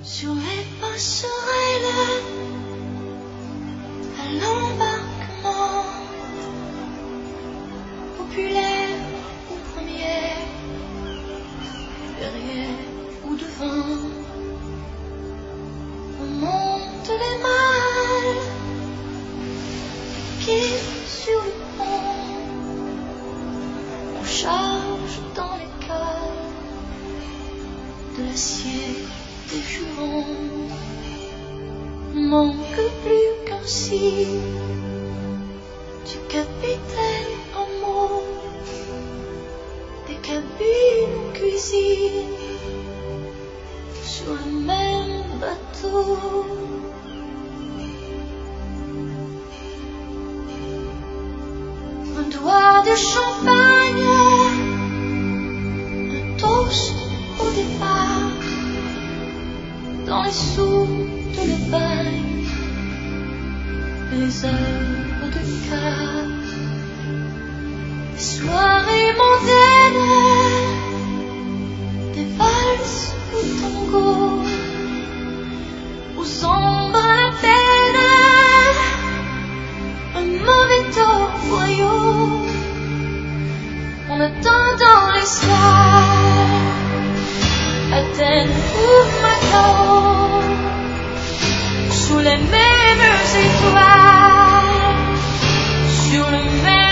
Sur les passerelles, à l'embarquement, populaire ou première, derrière ou devant, on monte les malles, pieds sur le pont, on charge dans les cales de l'acier des jurons. Manque plus qu'un signe du capitaine en mots, des cabines en cuisine sur le même bateau. Un doigt de champagne, un toast au départ, dans les sous de l'Espagne, les heures de quart, les soirées mondaines, des valses au tango, aux ombres à la peine, un mauvais torboyau, en attendant les soirs, Athènes ou Macao, sous les mêmes étoiles, sur le même